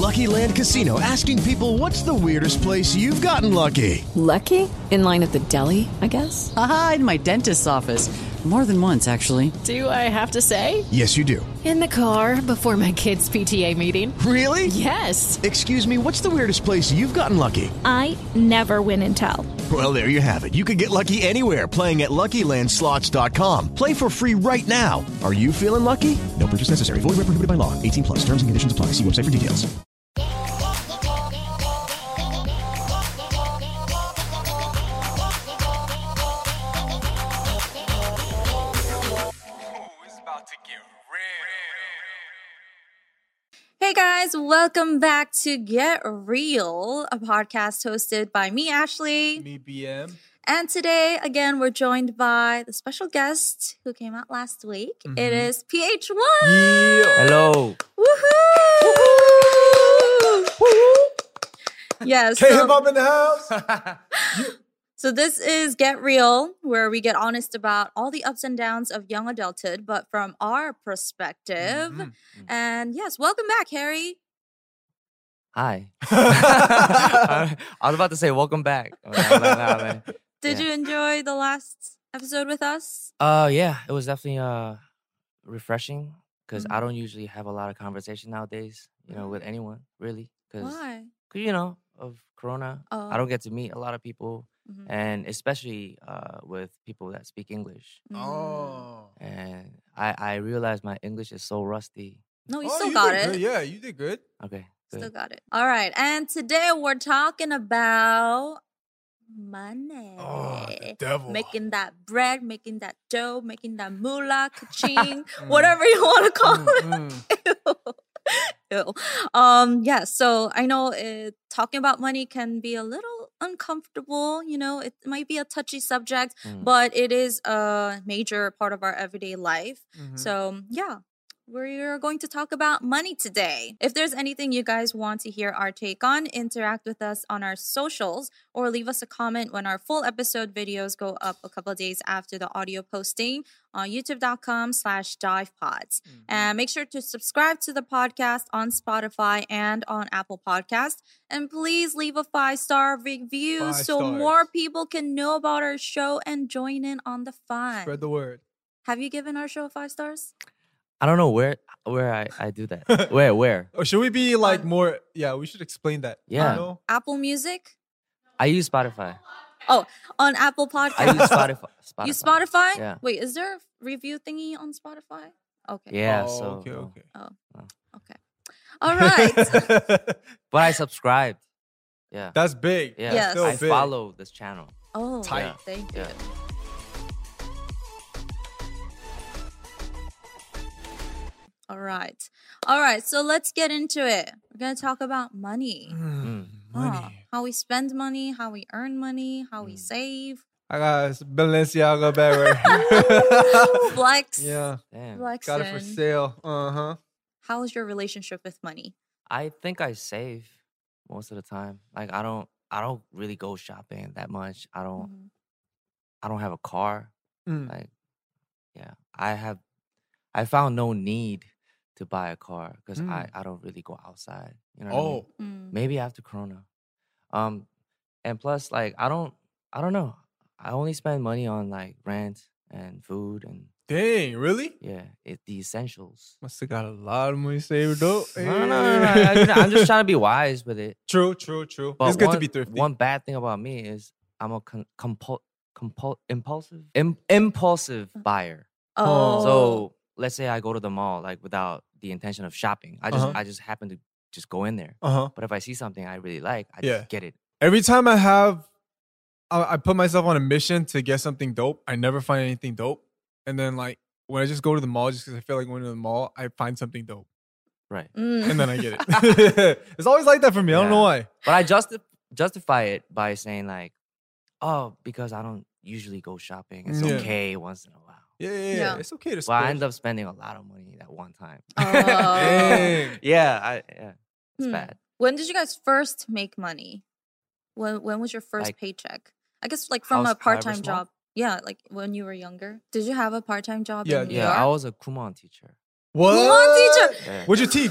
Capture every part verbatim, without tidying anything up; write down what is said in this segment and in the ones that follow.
Lucky Land Casino, asking people, what's the weirdest place you've gotten lucky? Lucky? In line at the deli, I guess? Aha, in my dentist's office. More than once, actually. Do I have to say? Yes, you do. In the car before my kids' P T A meeting. Really? Yes. Excuse me, what's the weirdest place you've gotten lucky? I never win and tell. Well, there you have it. You can get lucky anywhere, playing at Lucky Land Slots dot com. Play for free right now. Are you feeling lucky? No purchase necessary. Void where prohibited by law. eighteen plus. Terms and conditions apply. See website for details. Hey guys, welcome back to Get Real, a podcast hosted by me, Ashley. Me, B M. And today, again, we're joined by the special guest who came out last week. Mm-hmm. It is P H one. Yeah. Hello. Woohoo! Woohoo! Yes. K So, hip hop in the house. so this is Get Real, where we get honest about all the ups and downs of young adulthood, but from our perspective. Mm-hmm. And yes, welcome back, Harry. Hi. I was about to say welcome back. Did Yeah. you enjoy the last episode with us? Uh, yeah, it was definitely uh refreshing because Mhm. I don't usually have a lot of conversation nowadays, you know, with anyone really. Cause, Why? 'cause, you know, of Corona, Oh. I don't get to meet a lot of people, Mhm. and especially uh with people that speak English. Mhm. Oh. And I I realized my English is so rusty. No, you Oh, still you got did it. good. Yeah, you did good. Okay, good. Still got it. All right. And today we're talking about money. Oh, the devil. Making that bread, making that dough, making that moolah, kaching, Mm. whatever you want to call Mm, it. Ew. Ew. Um, yeah, so I know it, talking about money can be a little uncomfortable, you know, it might be a touchy subject, Mm. but it is a major part of our everyday life. mhm. So, yeah, we're going to talk about money today. If there's anything you guys want to hear our take on, interact with us on our socials or leave us a comment when our full episode videos go up a couple of days after the audio posting on youtube.com slash divepods. Mhm. And make sure to subscribe to the podcast on Spotify and on Apple Podcasts. And please leave a five-star review Five so stars. more people can know about our show and join in on the fun. Spread the word. Have you given our show five stars? I don't know where where I, I do that. Where where? Or should we be like Um, more? Yeah, we should explain that. Yeah. You know? Apple Music? I use Spotify. Oh, on Apple I Podcasts. use Spotify. Spotify. You Spotify? Yeah. Wait, is there a review thingy on Spotify? Okay. Yeah. Oh, so. okay, uh, okay. Okay. All right. But I subscribed. Yeah. That's big. Yeah. Yes. Still I big. follow this channel. Oh, Tight. Yeah. thank you. Yeah. All right. All right. So let's get into it. We're going to talk about money. Mm, Huh. money. How we spend money, how we earn money, how we Mm. save. I got Balenciaga bag. Flex. Yeah, Damn. Flexing. got it for sale. Uh huh. How is your relationship with money? I think I save most of the time. Like I don't I don't really go shopping that much. I don't Mhm. I don't have a car. Mm. Like yeah. I have I found no need to buy a car because Mm. I, I don't really go outside. You know what I mean? Oh, Mm. Maybe after Corona. Um and plus like I don't I don't know. I only spend money on like rent and food and dang! Really? yeah, it the essentials. Must have got a lot of money saved up. No, no, no, no. I, I'm just trying to be wise with it. True, true, true. But it's good one, to be thrifty. One bad thing about me is I'm a con- compul- compul- impulsive Im- impulsive buyer. Oh. So let's say I go to the mall like without the intention of shopping. I just Uh-huh. I just happen to just go in there. Uh huh. But if I see something I really like, I Yeah. just get it. Every time I have, I, I put myself on a mission to get something dope. I never find anything dope, and then like when I just go to the mall, just because I feel like going to the mall, I find something dope, Right. Mm. and then I get it. It's always like that for me. I don't know Yeah. why. But I justi- justify it by saying like, oh, because I don't usually go shopping. It's Yeah. okay once in a while. Yeah, yeah, yeah. Yeah. It's okay to Well, splurge. I end up spending a lot of money at one time. Oh. Dang. yeah, I, yeah, it's Hmm. bad. When did you guys first make money? When when was your first Like, paycheck? I guess like from a house- part time however small? job. Yeah, like when you were younger. Did you have a part time job Yeah, in New Yeah, York? I was a Kumon teacher. What? Kumon teacher. Yeah. What'd you teach?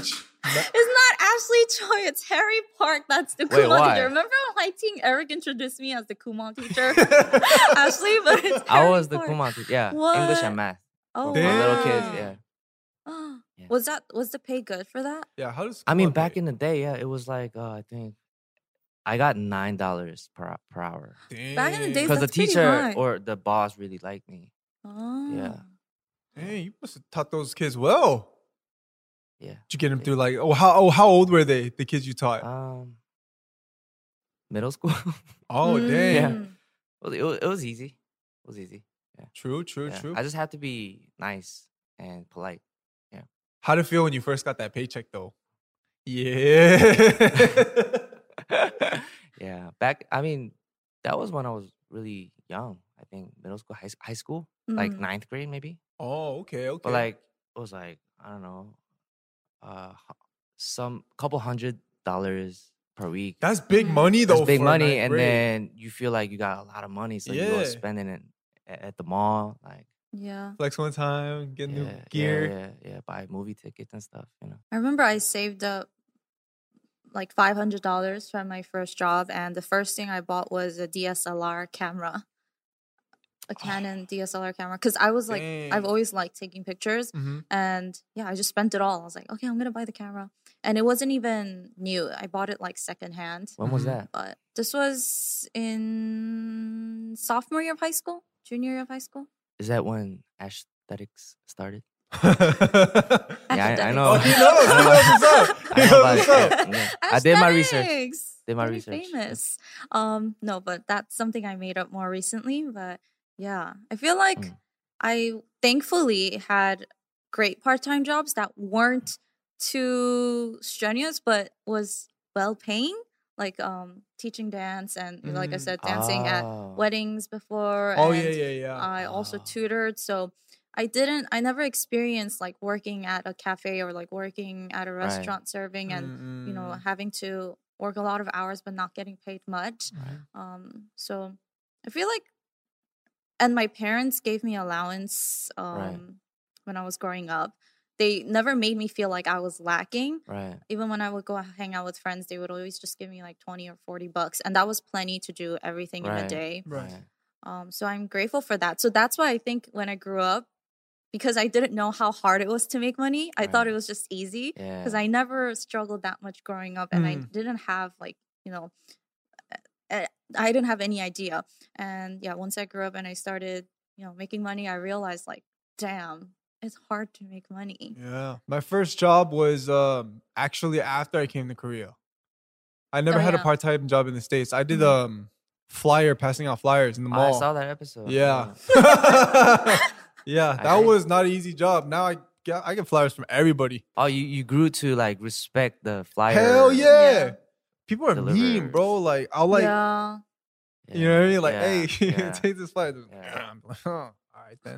It's not Ashley Choi. It's Harry Park. That's the Wait, Kumon why? teacher. Remember when my team Eric introduced me as the Kumon teacher? Ashley, but it's I Harry was the Park. Kumon teacher. Yeah, What? English and math Oh, for, for little wow. kids. Yeah. Yeah. Was that was the pay good for that? Yeah, how does I mean, Kumon back pay? in the day, yeah, it was like uh, I think I got nine dollars per per hour Back in the days, because the that's pretty teacher high. or the boss really liked me. Oh. Yeah. Hey, you must have taught those kids well. Yeah. Did you get them through like oh how oh how old were they? The kids you taught? Um, middle school. Oh dang. Yeah. Mm. Well, it was, it was easy. It was easy. Yeah. True, true, Yeah. true. I just had to be nice and polite. How'd it feel when you first got that paycheck though? Yeah. Yeah. Back, I mean, that was when I was really young. I think middle school, high, high school, like Mm. ninth grade maybe. Oh, okay, okay. But like, it was like, I don't know, uh, h- some couple hundred dollars per week. that's big Mhm. money though. That's big for money. ninth And grade. then you feel like you got a lot of money. So you go Yeah. spending it at, at the mall. Like, Yeah. flex one time, get yeah, new yeah, gear. Yeah, yeah, buy movie tickets and stuff, you know. I remember I saved up like five hundred dollars from my first job, and the first thing I bought was a D S L R camera, a Canon D S L R camera, because I was like, I've Dang. always liked taking pictures, Mm-hmm. and yeah, I just spent it all. I was like, okay, I'm gonna buy the camera, and it wasn't even new. I bought it like secondhand, When was Mhm. that? but this was in sophomore year of high school, junior year of high school. Is that when aesthetics started? yeah, Yeah, I, I Aesthetics. know. Oh, he knows. He knows what's up. He I know knows about what's it. up. Yeah, yeah. I did my research. Aesthetics. Did my Very research. yeah. famous. Um, no, but that's something I made up more recently. But yeah, I feel like Mm. I thankfully had great part-time jobs that weren't too strenuous, but was well paying. Like um, teaching dance and like I Mm. said, dancing at Oh. weddings before. Oh and yeah, yeah, yeah. I also Ah. tutored, so I didn't. I never experienced like working at a cafe or like working at a Right. restaurant serving, and you know Mm-mm. having to work a lot of hours but not getting paid much. Right. Um, so I feel like, and my parents gave me allowance um Right. when I was growing up. They never made me feel like I was lacking. Right. Even when I would go hang out with friends, they would always just give me like twenty or forty bucks, and that was plenty to do everything in a Right. day. Right. Right. Um, so I'm grateful for that. So that's why I think when I grew up, because I didn't know how hard it was to make money, I thought Right. it was just easy. Yeah. Because I never struggled that much growing up, and I Mm. didn't have like you know, uh, I didn't have any idea. And yeah, once I grew up and I started you know making money, I realized like, damn, it's hard to make money. Yeah. My first job was um actually after I came to Korea. I never Oh, had a yeah. part-time job in the States. I did Mhm. um flyer passing out flyers in the Oh, mall. I saw that episode. Yeah. yeah, I that think- was not an easy job. Now I get I get flyers from everybody. Oh, you, you grew to like respect the flyer. Hell yeah. Yeah. People are mean, bro. Delivers. Like I'll like yeah. you know what I mean? Like, Yeah, hey, yeah. take this flyer. Yeah. I'm like, oh, all right then.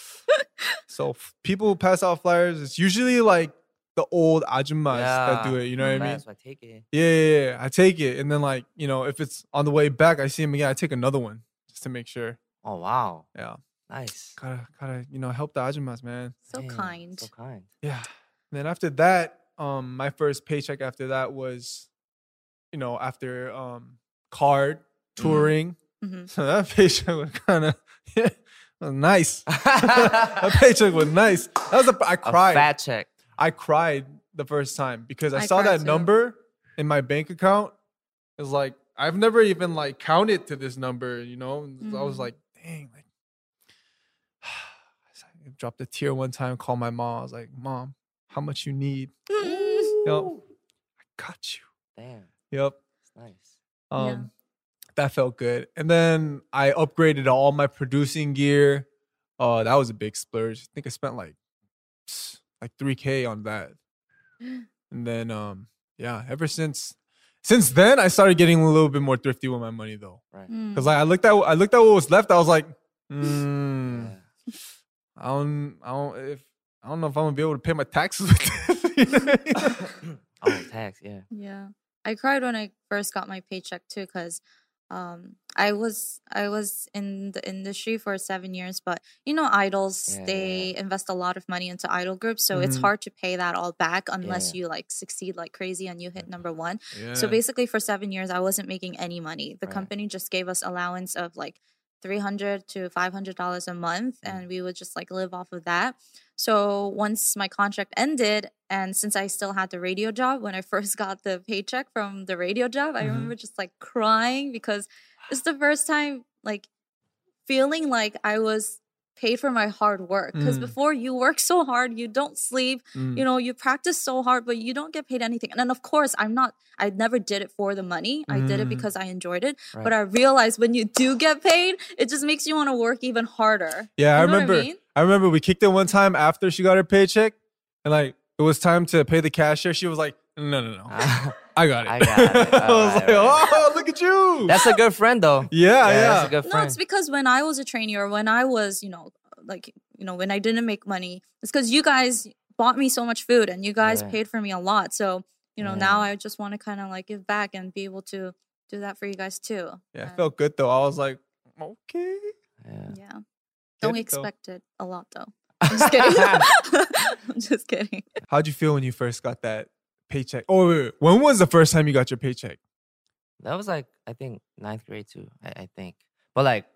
So f- people who pass out flyers, it's usually like the old ajumas that do Yeah. it. You know what I mean? That's why I take it. Yeah, yeah, yeah. I take it, and then like you know, if it's on the way back, I see him again. I take another one just to make sure. Oh wow, Yeah, nice. gotta gotta you know help the ajumas, man. So Dang, kind. So kind. Yeah. And then after that, um, my first paycheck after that was, you know, after um card touring. Mhm. So that paycheck was kind of yeah, was nice. That paycheck was nice. That was a I A cried. fat check. I cried the first time because I, I saw cried that too. number in my bank account. It was like I've never even like counted to this number, you know. And I was Mhm. like, dang, like I dropped a tear one time. Called my mom. I was like, Mom, how much you need? Yep, I got you. Damn, Yep. it's nice. Um, Yeah. that felt good. And then I upgraded all my producing gear. Uh, that was a big splurge. I think I spent like like three K on that. And then um, yeah, ever since since then I started getting a little bit more thrifty with my money though. Right. Mm. Cause like I looked at I looked at what was left. I was like, mm, Yeah. I don't I don't if I don't know if I'm gonna be able to pay my taxes with this. You know what I mean? Oh, tax. Yeah. Yeah. I cried when I first got my paycheck too, because um, I was I was in the industry for seven years, but you know, idols Yeah, yeah, they yeah. invest a lot of money into idol groups, so it's Mhm. hard to pay that all back unless yeah. you like succeed like crazy and you hit number one. So Yeah. basically, for seven years, I wasn't making any money. The Right. company just gave us allowance of like three hundred to five hundred dollars a month, Mm. and we would just like live off of that. So once my contract ended, and since I still had the radio job, when I first got the paycheck from the radio job, I Mhm. remember just like crying because it's the first time like feeling like I was paid for my hard work. Because Mm. before you work so hard, you don't sleep, Mm. you know, you practice so hard, but you don't get paid anything. And then of course, I'm not, I never did it for the money. I did it Mm. because I enjoyed it. Right. But I realized when you do get paid, it just makes you want to work even harder. Yeah, I You know what remember. mean? I remember we kicked it one time after she got her paycheck, and like it was time to pay the cashier. She was like, "No, no, no, I got it." I got it. I was Alright, like, alright. "Oh, look at you!" That's a good friend, though. yeah, yeah. That's a good No, friend. it's because when I was a trainee or when I was, you know, like, you know, when I didn't make money, it's because you guys bought me so much food and you guys Yeah. paid for me a lot. So, you know, now Yeah. I just want to kind of like give back and be able to do that for you guys too. Yeah, it And, felt good though. I was like, okay. Yeah. yeah. Get Don't it, though. expect it a lot though. I'm just kidding. I'm just kidding. How'd you feel when you first got that paycheck? Oh, wait, wait. When was the first time you got your paycheck? That was like, I think, ninth grade too, I, I think. But like,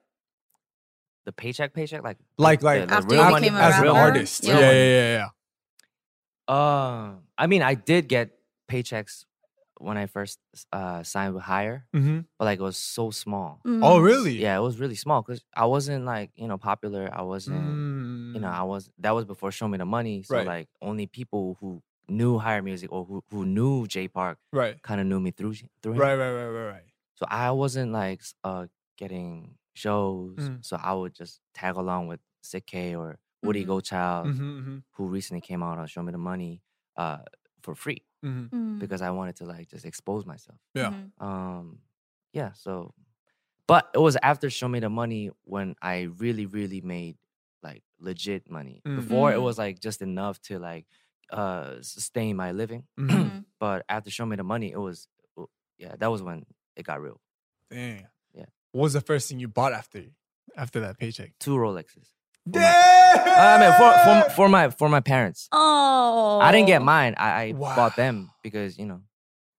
the paycheck, paycheck, like, Like, the- like the After real you money, became a as an real rapper? money. artist. Yeah. Yeah, Real yeah, money. yeah, yeah. Uh, I mean, I did get paychecks when I first uh, signed with Hire, Mm-hmm. but like it was so small. Mm. Oh, really? Yeah, it was really small because I wasn't like, you know, popular. I wasn't, Mm. you know, I was, that was before Show Me the Money. So Right. like only people who knew Hire Music or who, who knew J Park right, kind of knew me through, through him. right, right, right, right, right. So I wasn't like s- uh getting shows. Mm. So I would just tag along with Sick K or Woody Mhm. Gochild, Mm-hmm, mm-hmm, who recently came out on Show Me the Money, uh, for free mm-hmm. Mm. because I wanted to like just expose myself. Yeah. Mhm. Um, yeah. So, but it was after Show Me the Money when I really, really made like legit money. Mm. Before it Mm. was like just enough to like uh sustain my living. Mm-hmm. Mhm. But after Show Me the Money, it was uh, yeah, that was when it got real. Damn. Yeah. What was the first thing you bought after after that paycheck? Two Rolexes. For my- Damn. I mean, for, for for my for my parents. Oh. I didn't get mine. I, I Wow. bought them because you know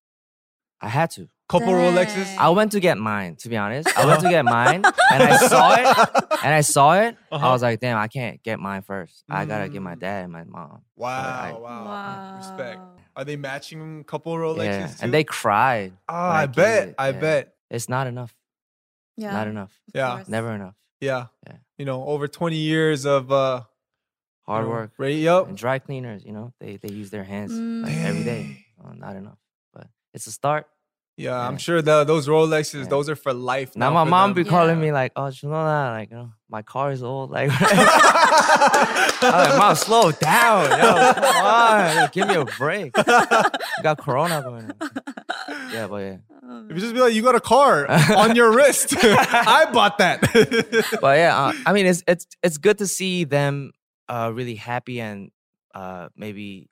I had to. Couple Dang. Rolexes. I went to get mine. To be honest, I went to get mine, and I saw it, and I saw it. Uh-huh. I was like, damn, I can't get mine first. I gotta get my Mm. dad and my mom. Wow, I- wow, Wow. respect. Are they matching couple Rolexes Yeah, too? and they cried. Oh, when I gave bet. it. I Yeah. bet. It's not enough. Yeah. Not enough. of Yeah. course. Never enough. Yeah. Yeah. You know, over twenty years of uh Hard you know, work. Right, yup. And dry cleaners, you know, they they use their hands Mm. like every day. Oh, not enough, but it's a start. Yeah, I'm Yeah. sure the those Rolexes, Yeah. those are for life. Now now my for mom them. be calling Yeah. me like, oh, you know that, like, you know, my car is old. Like, I'm like, mom, slow down. Yo, come on, Yo, give me a break. You got Corona going on. Yeah, but yeah, Oh, If you just be like, you got a car on your wrist. I bought that. but yeah, uh, I mean, it's it's it's good to see them uh really happy and uh maybe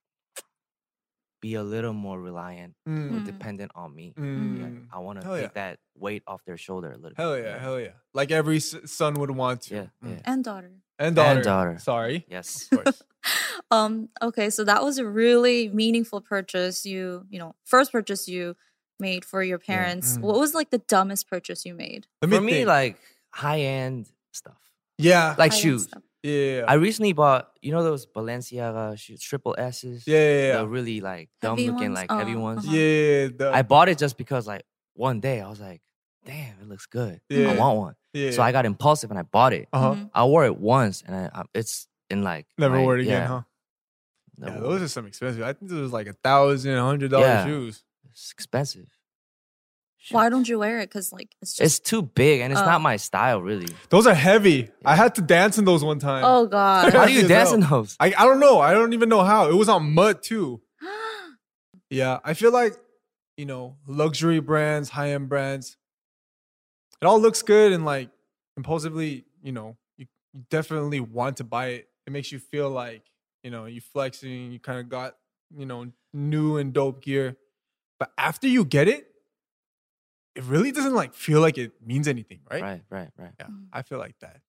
be a little more reliant or Mm, Mm. dependent on me. mm. Like, I want to Hell take yeah. that weight off their shoulder a little. Hell bit. yeah, hell yeah. Like every s- son would want to. Yeah, Mm. yeah. and daughter. And daughter. And daughter. Sorry. Yes. Of course. Um, okay, so that was a really meaningful purchase you, you know, first purchase you made for your parents. Mm. What was like the dumbest purchase you made? Let For me, think. like high end stuff, yeah, like High-end shoes. stuff. yeah, I recently bought, you know, those Balenciaga shoes, triple S's. yeah, yeah, yeah. The really like dumb Heavy looking, ones? like heavy Oh, ones. uh-huh. yeah, the, I bought it just because, like, one day I was like, damn, it looks good. Yeah. I want one. yeah. So I got impulsive and I bought it. uh-huh. Mhm. I wore it once and I, I, it's in like Never my- wore it again, yeah, huh? never Yeah, wore those it. are some expensive. I think it was like a thousand, a hundred dollar Yeah. shoes. It's expensive. Why Shit. don't you wear it? Because like it's just It's too big and it's Oh. not my style, really. Those are heavy. I had to dance in those one time. oh god. How do you As dance hell. in those? I, I don't know. I don't even know how. It was on mud too. Yeah, I feel like, you know, luxury brands, high end brands, it all looks good and like impulsively, you know, you, you definitely want to buy it. It makes you feel like, you know, you flexing, you kind of got, you know, new and dope gear. But after you get it, it really doesn't like feel like it means anything, right? Right, right, right. Yeah, I feel like that.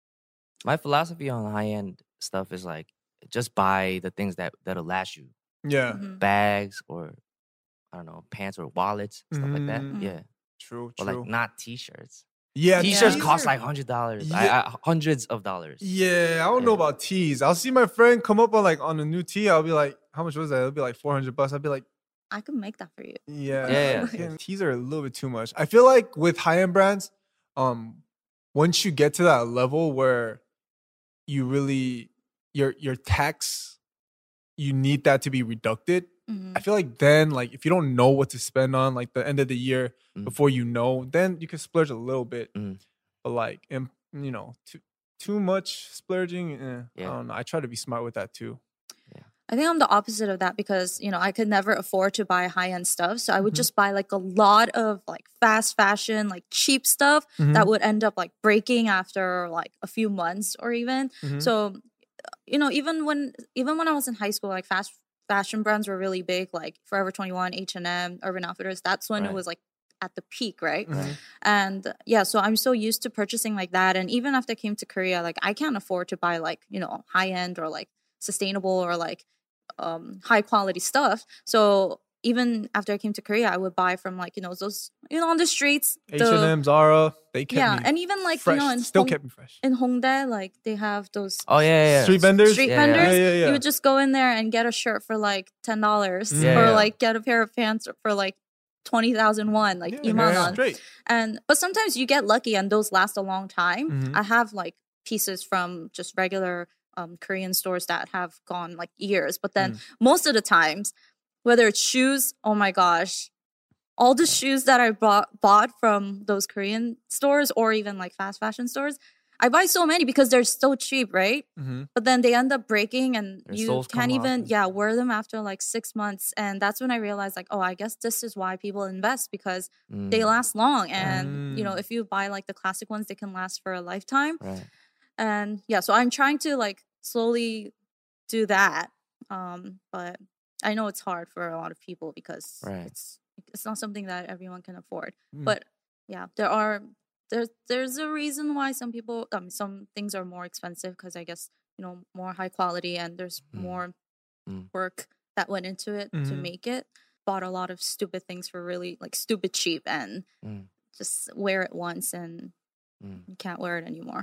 My philosophy on high end stuff is like just buy the things that that'll last you. Yeah, Mhm. Bags or I don't know, pants or wallets, stuff like that. Mhm. Yeah. true, But true. like not t-shirts. yeah, T-shirts tees cost are- like hundred dollars. Yeah. I, I, hundreds of dollars. Yeah, I don't know Yeah. about tees. I'll see my friend come up on like on a new tee. I'll be like, how much was that? It'll be like four hundred bucks. I'll be like, I can make that for you. yeah, Yeah, yeah. fucking tees are a little bit too much. I feel like with high end brands, um, once you get to that level where you really your your tax, you need that to be reducted. Mhm. I feel like then, like if you don't know what to spend on, like the end of the year Mm. before you know, then you can splurge a little bit. Mm. But like, im- you know, too too much splurging. Eh, Yeah. I don't know. I try to be smart with that too. I think I'm the opposite of that because, you know, I could never afford to buy high end stuff. So I would Mhm. just buy like a lot of like fast fashion, like cheap stuff that would end up like breaking after like a few months or even. Mhm. So, you know, even when even when I was in high school, like fast fashion brands were really big, like Forever twenty-one, H and M, Urban Outfitters. That's when it Right. was like at the peak, right? Mhm. And yeah, so I'm so used to purchasing like that. And even after I came to Korea, like I can't afford to buy like, you know, high end or like sustainable or like um high quality stuff. So even after I came to Korea, I would buy from like, you know, those, you know, on the streets. H the- and M, Zara, they kept yeah, me and even like, fresh. you know, in Still Hong- kept me fresh. in Hongdae, like they have those Oh yeah, yeah. yeah. Street vendors. street Yeah, yeah. vendors. Yeah, yeah, yeah. You would just go in there and get a shirt for like ten dollars, Yeah, or yeah. like get a pair of pants for like twenty thousand won, like Yeah, iman yeah, won. straight. And but sometimes you get lucky and those last a long time. Mhm. I have like pieces from just regular um, Korean stores that have gone like years, but then Mm. most of the times, whether it's shoes, oh my gosh, all the shoes that I bought bought from those Korean stores or even like fast fashion stores, I buy so many because they're so cheap, right? Mhm. But then they end up breaking and Their you soles come can't off even, and yeah, stuff. wear them after like six months. And that's when I realized like, oh, I guess this is why people invest because they Mm, last long. And, you know, Mm. if you buy like the classic ones, they can last for a lifetime. Right. And yeah, so I'm trying to like slowly do that. Um, but I know it's hard for a lot of people because Right. it's it's not something that everyone can afford. Mm. But yeah, there are there's there's a reason why some people um some things are more expensive because I guess you know more high quality and there's Mm. more Mm. work that went into it to Mhm. make it. Bought a lot of stupid things for really like stupid cheap and Mm. just wear it once and Mm. you can't wear it anymore.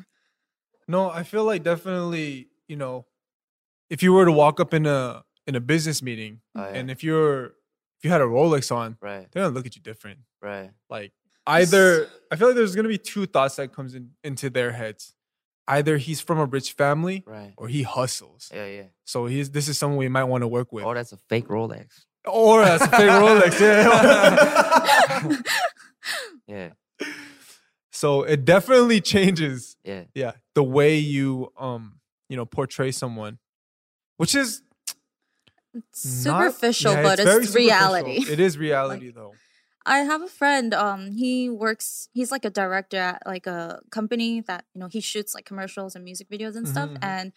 No, I feel like definitely, you know, if you were to walk up in a in a business meeting Oh, yeah. and if you're if you had a Rolex on, Right. they're gonna look at you different. Right. Like either I feel like there's gonna be two thoughts that comes in into their heads. Either he's from a rich family Right. or he hustles. Yeah, yeah. So he's this is someone we might want to work with. Oh, that's a fake Rolex. Or that's a fake Rolex. Yeah. Yeah. So it definitely changes, Yeah. yeah, the way you um, you know, portray someone. Which is It's not- superficial, yeah, but very it's, superficial. reality. It is reality though. I have a friend. Um, he works. He's like a director at like a company that you know he shoots like commercials and music videos and stuff. Mhm, mhm. And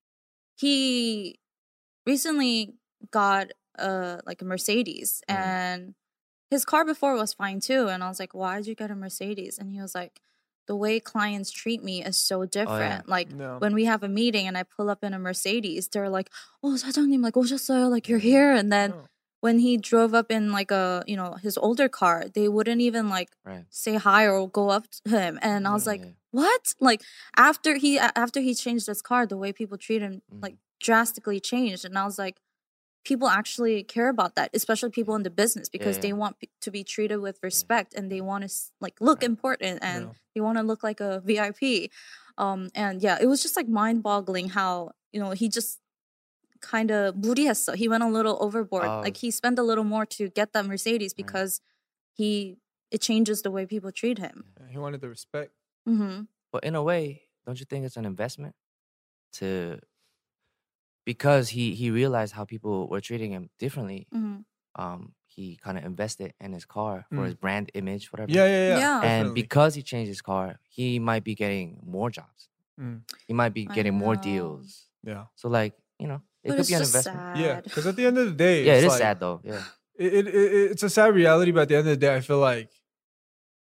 he recently got a like a Mercedes, Mhm. and his car before was fine too. And I was like, "Why did you get a Mercedes?" And he was like, "The way clients treat me is so different. Like Yeah. when we have a meeting and I pull up in a Mercedes, they're like, "Oh, 사장님, like 오셨어요? Like you're here." And then Oh. when he drove up in like a you know his older car, they wouldn't even like Right. say hi or go up to him. And I was Yeah, like, yeah. what? Like after he a- after he changed his car, the way people treat him Mhm. like drastically changed. And I was like, people actually care about that, especially people in the business because they yeah. want pe- to be treated with respect and they want to like look important and Yeah. they want to look like a V I P. Um, and yeah, it was just like mind boggling how you know he just kind of 무리했어. He went a little overboard. Oh. Like he spent a little more to get that Mercedes Right. because he it changes the way people treat him. He wanted the respect. Mm-hmm. But in a way, don't you think it's an investment to because he he realized how people were treating him differently. Mm-hmm. Um, he kind of invested in his car for Mm. his brand image, whatever. Yeah, yeah, yeah. Yeah. And definitely. because he changed his car, he might be getting more jobs. Mm, He might be I getting more know. deals. yeah. So like, you know, it But could it's be an just investment. sad. Yeah, because at the end of the day, Yeah, it's it is like- sad though. Yeah. It, it, it it's a sad reality, but at the end of the day, I feel like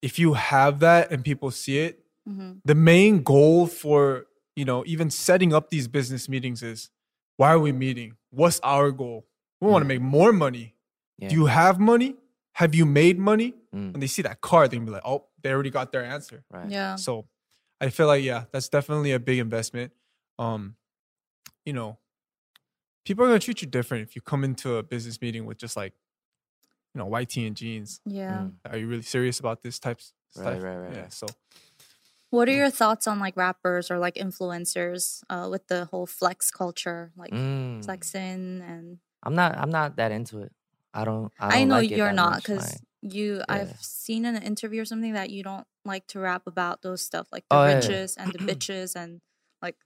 if you have that and people see it, Mm-hmm. the main goal for, you know, even setting up these business meetings is, why are we meeting? What's our goal? We want to make more money. Yeah. Do you have money? Have you made money? Mm. When they see that card, they can be like, oh, they already got their answer. Right. Yeah. So I feel like, yeah, that's definitely a big investment. Um, you know, people are going to treat you different if you come into a business meeting with just like, you know, white tee and jeans. Yeah. Mm. Are you really serious about this type of Right, stuff? right, right, Yeah. right. So What are your thoughts on like rappers or like influencers uh, with the whole flex culture, like Mm. flexing and? I'm not. I'm not that into it. I don't. I, I, don't know like it you're that not much, because like- you. Yeah. I've seen in an interview or something that you don't like to rap about those stuff, like the Oh, yeah. riches and the bitches and like,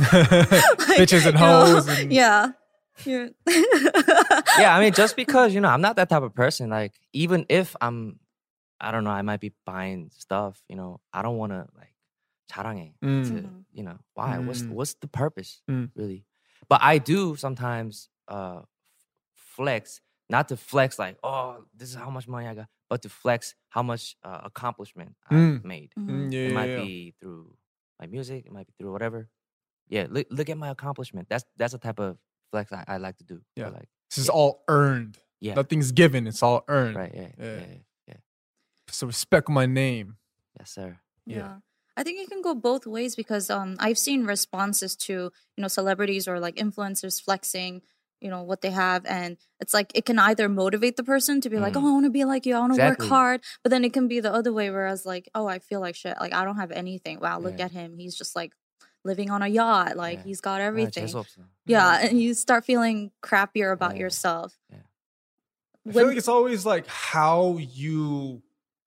bitches and you know, hoes. And, Yeah. You're yeah, I mean, just because, you know, I'm not that type of person. Like, even if I'm, I don't know, I might be buying stuff, you know, I don't want to, like, 자랑해. Mm. To, Mhm. you know, why? What's Mm. what's the purpose, Mm. really? But I do sometimes uh, flex, not to flex like, oh, this is how much money I got, but to flex how much uh, accomplishment I've Mm. made. Mhm. Mm, yeah, It yeah, might yeah. be through my music, it might be through whatever. Yeah, look, look at my accomplishment. That's that's the type of flex I, I like to do. Yeah. Or like, This is yeah. all earned. yeah, Nothing's given. It's all earned. right, yeah, Yeah. yeah, yeah, yeah. So respect my name. Yes, sir. Yeah. Yeah. I think it can go both ways because um I've seen responses to, you know, celebrities or like influencers flexing, you know, what they have, and it's like it can either motivate the person to be like, Mm. "Oh, I want to be like you. I want to Exactly. work hard." But then it can be the other way whereas like, "Oh, I feel like shit. Like I don't have anything. Wow, look Yeah. at him. He's just like living on a yacht. Like Yeah. he's got 아, everything." 재수없어. Yeah, and you start feeling crappier about Yeah. yourself. Yeah. I feel like it's always like how you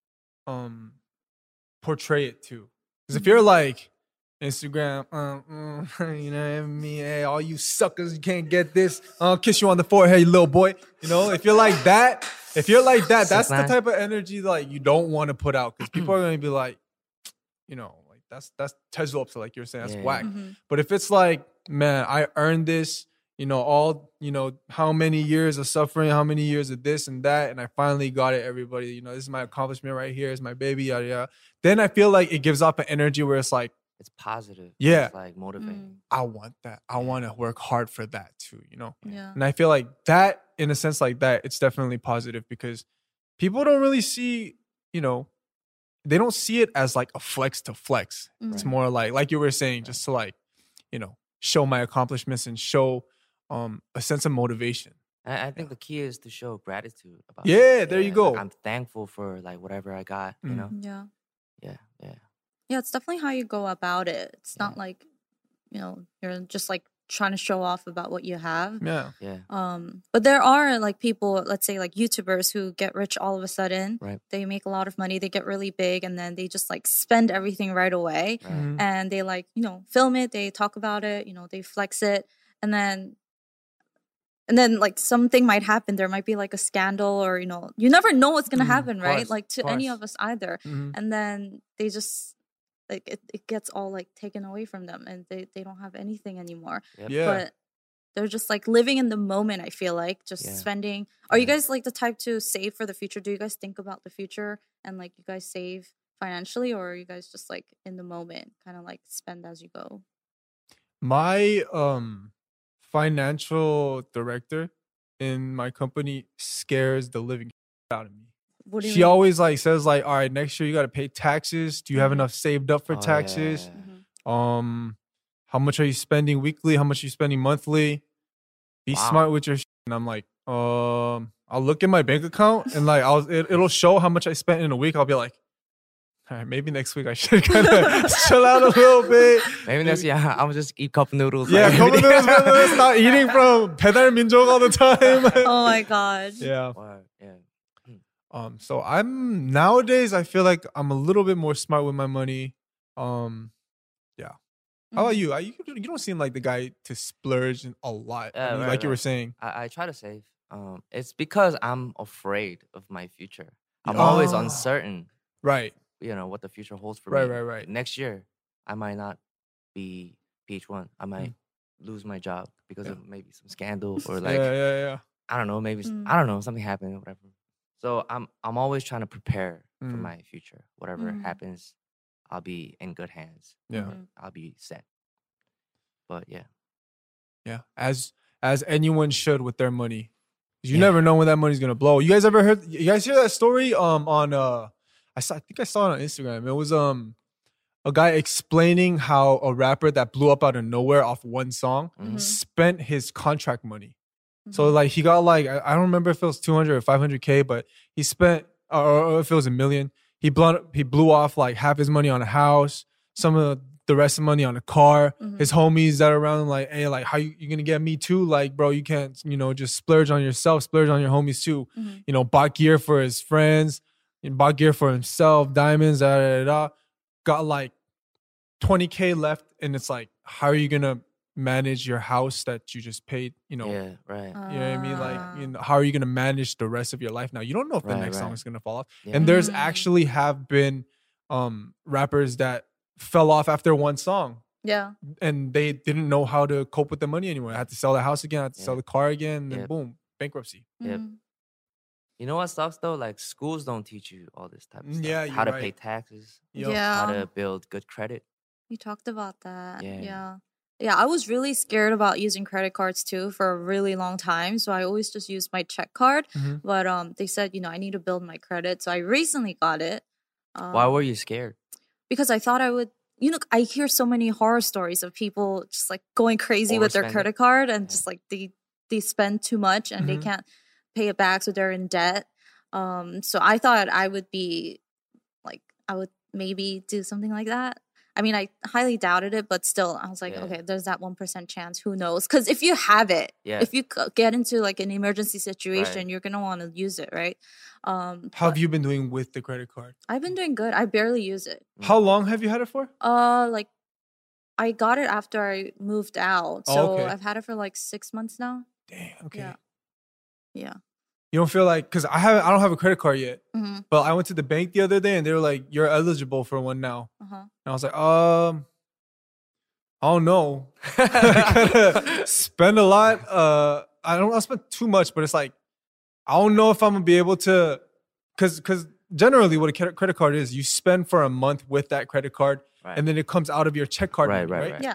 um portray it too. Because if you're like Instagram, um, mm, you know what I mean? Hey, all you suckers, you can't get this. I'll kiss you on the forehead, you little boy. You know, if you're like that, if you're like that, that's the Six nine. type of energy like you don't want to put out because people are gonna be like, you know, like that's that's Tesla up to like you're saying, that's Yeah. whack. Mhm. But if it's like, man, I earned this, you know, all, you know, how many years of suffering, how many years of this and that, and I finally got it, everybody, you know, this is my accomplishment right here, it's my baby, yada, yada. Then I feel like it gives off an energy where it's like, It's positive. Yeah. It's like motivating. I want that. I want to work hard for that too, you know? Yeah. And I feel like that, in a sense like that, it's definitely positive because people don't really see, you know, they don't see it as like a flex to flex. It's Mhm. more like, like you were saying, just to like, you know, show my accomplishments and show um a sense of motivation. And I think the key is to show gratitude about Yeah, it. there you like, go. I'm thankful for like whatever I got, you Mm. know? Yeah. Yeah, yeah. Yeah, it's definitely how you go about it. It's not Yeah. like, you know, you're just like trying to show off about what you have. Yeah. Yeah. Um, but there are like people, let's say like YouTubers who get rich all of a sudden. Right. They make a lot of money, they get really big, and then they just like spend everything right away. Right. Mhm. And they like, you know, film it, they talk about it, you know, they flex it, and then and then like something might happen. There might be like a scandal or, you know, you never know what's gonna Mhm, happen, of right? course, Like to of any course. of us either. Mhm. And then they just like it, it gets all like taken away from them and they, they don't have anything anymore. Yep. Yeah. But they're just like living in the moment, I feel like, just Yeah. spending. Are you Yeah. guys like the type to save for the future? Do you guys think about the future and like you guys save financially, or are you guys just like in the moment, kind of like spend as you go? My um financial director in my company scares the living out of me. What do you She mean? always like says like, all right, next year you got to pay taxes. Do you have Mhm. enough saved up for Oh, yeah, taxes? yeah, yeah. Mhm. Um, how much are you spending weekly? How much are you spending monthly? Be Wow. smart with your shit. And I'm like, um, I'll look at my bank account and like I'll it, it'll show how much I spent in a week. I'll be like, all right, maybe next week I should kind of chill out a little bit. Maybe next year I'm just eat cup noodles. Yeah, like, come every on, day. let's, let's stop eating from 배달 민족 all the time. Oh my god. Yeah. Or, yeah. Um, so I'm nowadays I feel like I'm a little bit more smart with my money. Um, yeah. How about Mhm. you? I, you? You don't seem like the guy to splurge a lot. I Yeah, mean, right, like you were right. saying. I, I try to save. Um, it's because I'm afraid of my future. I'm always Oh. uncertain, Right. you know, what the future holds for Right, me. right, right. Next year, I might not be P H one. I might lose my job because Yeah. of maybe some scandal or like yeah, yeah, yeah. I don't know, maybe s Mm. I don't know, something happened or whatever. So I'm I'm always trying to prepare for Mm. my future. Whatever Mhm. happens, I'll be in good hands. Yeah. Mhm. I'll be set. But yeah. Yeah, as as anyone should with their money. 'Cause You Yeah. never know when that money's gonna blow. You guys ever heard? You guys hear that story? Um, on uh, I saw. I think I saw it on Instagram. It was um, a guy explaining how a rapper that blew up out of nowhere off one song Mhm. spent his contract money. So Mhm. like he got like I, I don't remember if it was two hundred or five hundred k, but he spent or, or if it was a million. He blew he blew off like half his money on a house, some of the rest of the money on a car. Mhm. His homies that are around him like, hey, like how you, you gonna get me too? Like, bro, you can't, you know, just splurge on yourself, splurge on your homies too. Mhm. You know, bought gear for his friends, and bought gear for himself, diamonds, da da da. da. Got like twenty k left, and it's like, how are you gonna manage your house that you just paid? You know, Yeah, right. you know what I mean? Ah. Like, you know, how are you gonna manage the rest of your life now? You don't know if the Right, next song right. is gonna fall off. Yeah. And there's Mm. actually have been um rappers that fell off after one song Yeah. and they didn't know how to cope with the money anymore. I had to sell the house again, I had to sell Yeah. the car again, and then Yep. boom, bankruptcy. Yep. Mhm. You know what sucks though? Like schools don't teach you all this type of Mm, stuff. yeah, How you're to right. pay taxes, Yup. Yeah. how to build good credit. We talked about that. Yeah. Yeah. Yeah, I was really scared about using credit cards too for a really long time. So I always just used my check card. Mhm. But um, they said, you know, I need to build my credit. So I recently got it. Um, Why were you scared? Because I thought I would, you know, I hear so many horror stories of people just like going crazy with their Overspending. credit card and Yeah. just like they they spend too much and Mhm. they can't pay it back, so they're in debt. Um, so I thought I would be like I would maybe do something like that. I mean, I highly doubted it, but still, I was like, Yeah. okay, there's that one percent chance. Who knows? Because if you have it, Yeah. if you c- get into like an emergency situation, Right. you're gonna want to use it, right? Um, How have but you been doing with the credit card? I've been doing good. I barely use it. Mm. How long have you had it for? Uh, like I got it after I moved out, Oh, so okay. I've had it for like six months now. Damn, okay. Yeah. Yeah. You don't feel like, because I haven't I don't have a credit card yet. Mm-hmm. But I went to the bank the other day and they were like, you're eligible for one now. Uh-huh. And I was like, um, I don't know. I gotta spend a lot. Uh, I don't. I spend too much, but it's like I don't know if I'm gonna be able to, because because generally what a credit credit card is, you spend for a month with that credit card, Right. and then it comes out of your check card. Right, money, right, right. Yeah.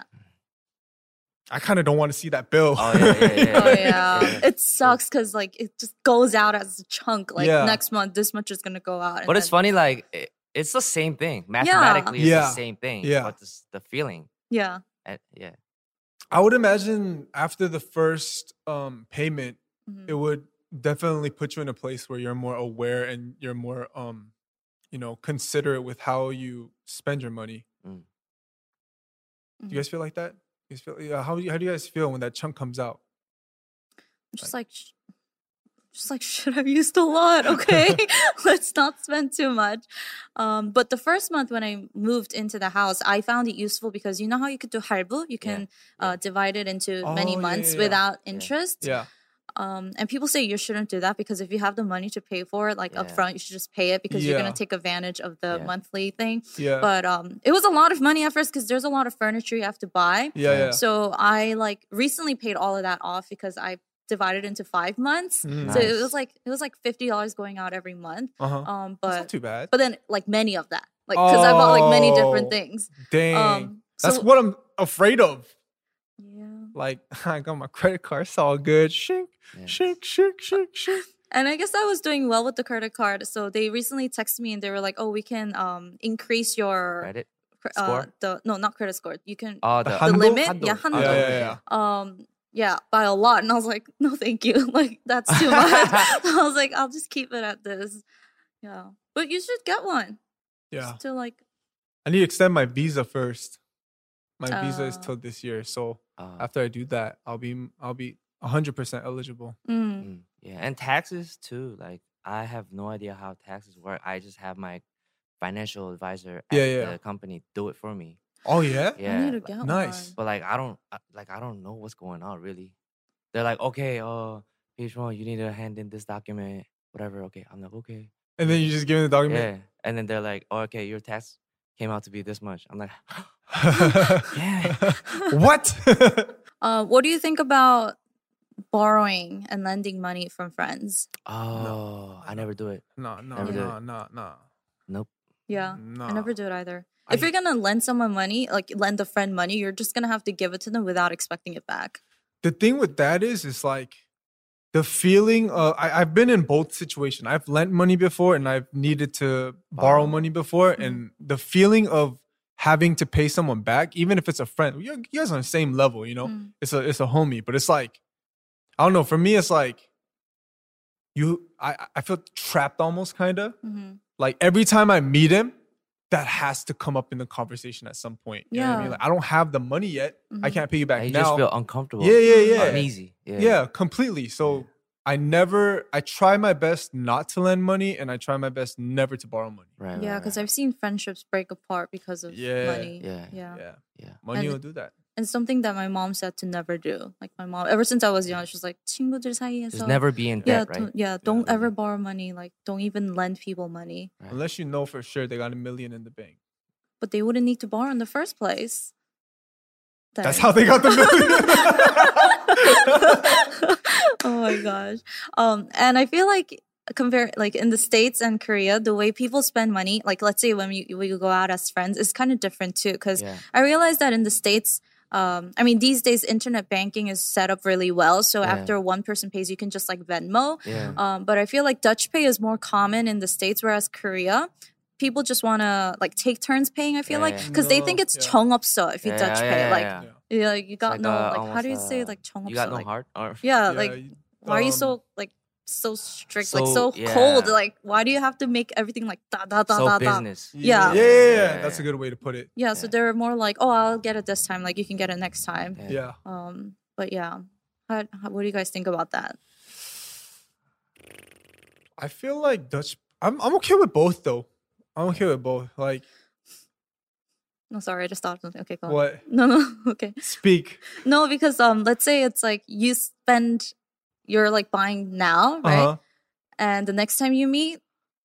I kind of don't want to see that bill. Oh, yeah, yeah, yeah. Oh yeah. Yeah. It sucks because like it just goes out as a chunk. Like Yeah. next month, this much is gonna go out. and But it's then- funny, like it, it's the same thing. Mathematically, it's Yeah. the same thing. Yeah. But this, the feeling, Yeah. uh, yeah. I would imagine after the first um, payment, Mhm. it would definitely put you in a place where you're more aware and you're more, um, you know, considerate with how you spend your money. Mm. Do you guys feel like that? You guys feel, yeah, how, do you, how do you guys feel when that chunk comes out? I'm just like, sh- just like, should I've used a lot? Okay, let's not spend too much. Um, but the first month when I moved into the house, I found it useful because you know how you could do halbu? You can yeah. Uh, divide it into Oh, many yeah, months yeah, yeah. without Yeah. interest. Yeah. Um, and people say you shouldn't do that because if you have the money to pay for it, like Yeah. upfront, you should just pay it because you're Yeah. gonna take advantage of the Yeah. monthly thing. Yeah. But um, it was a lot of money at first because there's a lot of furniture you have to buy. yeah. Yeah. So I like recently paid all of that off because I divided into five months. Mm. So it Nice. was like it was like fifty dollars going out every month. Uh-huh. Um, That's not but too bad. but then like many of that, like because I bought like many different Oh, things. Dang. Um, That's so- what I'm afraid of. Yeah. Like, I got my credit card. It's all good. Shink, Yeah. shink, shink, shink, shink. And I guess I was doing well with the credit card. So they recently texted me and they were like, "Oh, we can um increase your Credit cre- score? uh, the no, not credit score. You can Oh, The the, the handle? limit, Handle. yeah, Oh, handle. Yeah, the- yeah, yeah. Um, yeah, by a lot." And I was like, "No, thank you. Like that's too much." I was like, "I'll just keep it at this." Yeah, but you should get one. Yeah. Just to like, I need to extend my visa first. My visa is Uh. till this year. So Oh, after I do that, I'll be I'll be one hundred percent eligible. mm, mm, yeah, and taxes too. Like I have no idea how taxes work. I just have my financial advisor at Yeah, yeah. the company do it for me. Oh yeah? I Yeah, need to like- get nice. one. but like I don't I- like I don't know what's going on really. They're like, okay, uh, H one, you need to hand in this document, whatever. Okay, I'm like, okay, And then you just give me the document. yeah, and then they're like, oh, okay, your tax came out to be this much. I'm like, Yeah. What? Uh, what do you think about borrowing and lending money from friends? oh, I never do it. no, no, Never did. no, no, no. Nope. Yeah, No. I never do it either. If I- you're gonna lend someone money, like lend a friend money, you're just gonna have to give it to them without expecting it back. The thing with that is, is like the feeling. Uh, I, I've been in both situations. I've lent money before, and I've needed to borrow Borrow. money before, Mm-hmm. and the feeling of having to pay someone back, even if it's a friend, you you guys are on the same level. You know, Mm. it's a it's a homie, but it's like, I don't know. For me, it's like you. I I feel trapped almost, kind of. Mm-hmm. Like every time I meet him, that has to come up in the conversation at some point. You know what I mean? Yeah. Like, I don't have the money yet. I Mhm. can't pay you back you now. just feel uncomfortable. yeah, yeah, yeah. Uneasy. Yeah. Yeah, completely. So I never, I try my best not to lend money, and I try my best never to borrow money. Right. Yeah, right, because right. I've seen friendships break apart because of Yeah, money. yeah, yeah. Yeah, Yeah. money And- will do that. And something that my mom said to never do. Like my mom, ever since I was young, she's like, 친구들 사이에서 Just never be in yeah, debt, right? don't- yeah, don't Yeah. ever borrow money. Like, don't even lend people money. Right. Unless you know for sure they got a million in the bank. But they wouldn't need to borrow in the first place. That's Then- how they got the million. Oh my gosh. Um, and I feel like compare like in the States and Korea, the way people spend money, like let's say when we, we go out as friends, is kind of different too. Because Yeah. I realized that in the States, um, I mean, these days internet banking is set up really well. So Yeah. after one person pays, you can just like Venmo. Yeah. Um, but I feel like Dutch Pay is more common in the States, whereas Korea, people just want to like take turns paying. I feel Yeah, like yeah. because they No, think it's yeah. 정없어 if you Yeah, Dutch yeah, Pay. yeah, Like, yeah. Yeah. yeah, like you got It's no uh, like how do you almost, say uh, like 정없어? You got no like, heart? Or yeah, Yeah, like you- why are you um, so like so strict, like so So- cold? yeah. Like why do you have to make everything like da da da so da da? business. Yeah. Yeah, yeah, yeah, Yeah, That's a yeah. good way to put it. Yeah, so Yeah. they're more like, oh, I'll get it this time. Like you can get it next time. Yeah. Yeah. Um, but yeah, how, how, what do you guys think about that? I feel like Dutch. I'm I'm okay with both though. I'm okay with both. Like No, sorry, I just thought of something. Okay, go on. what? No, no, okay. Speak. No, because um, let's say it's like you spend, you're like buying now, right? Uh-huh. And the next time you meet,